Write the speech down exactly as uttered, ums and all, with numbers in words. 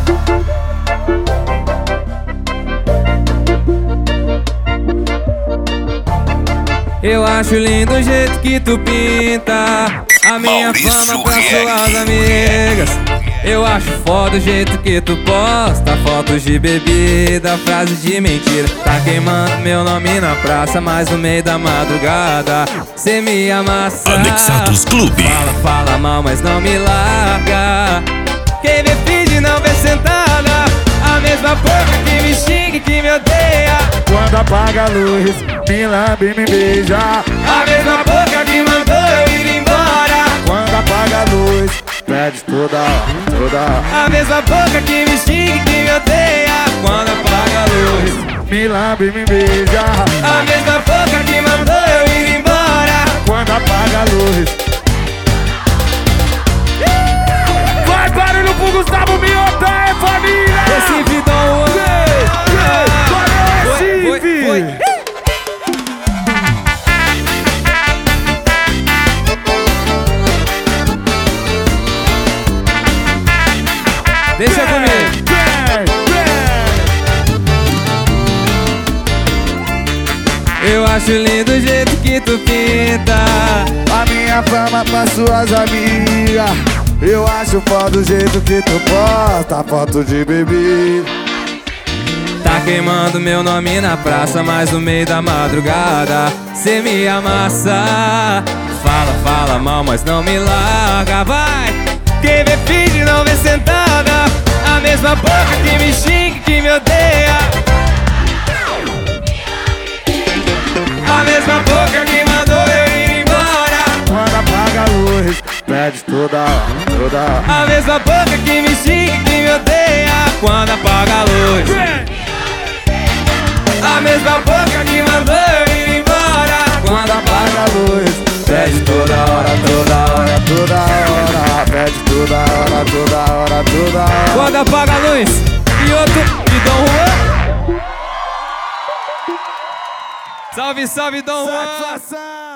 Eu acho lindo o jeito que tu pinta a minha Maurício fama pra Rex. suas amigas. Eu acho foda o jeito que tu posta fotos de bebida, frases de mentira. Tá queimando meu nome na praça, mas no meio da madrugada cê me amassa. Anexados Clube. Fala, fala mal, mas não me larga. Quem me finge não vê sentada, a mesma boca que me xinga e que me odeia. Quando apaga a luz, me lambe e me beija. A mesma boca que mandou eu ir embora. Quando apaga a luz, pede toda hora, toda hora. A mesma boca que me xinga e que me odeia. Quando apaga a luz, Me lambe e me beija. a mesma boca que mandou eu ir embora. Quando apaga a luz. Vai barulho pro Gustavo Miotta, é família! Recife, Dom Bora, Foi, Recife! foi. Deixa comigo. Eu acho lindo o jeito que tu pinta A minha fama pra suas amigas. Eu acho foda o jeito que tu posta foto de bebida. Tá queimando meu nome na praça, mas no meio da madrugada cê me amassa. Fala, fala mal, mas não me larga, vai. Quem vê finge não vê sentada, a mesma boca que me xinga e que me odeia. A mesma boca que mandou eu ir embora. Quando apaga a luz, pede toda hora, toda hora. A mesma boca que me xinga e que me odeia. Quando apaga a luz, a mesma boca que mandou eu ir embora. Quando apaga a luz, Pede toda hora, toda hora, toda hora. Pede toda hora, toda hora, toda hora. quando apaga a luz. E outro, e Dom Juan. Salve, salve, Dom Juan. Satisfação!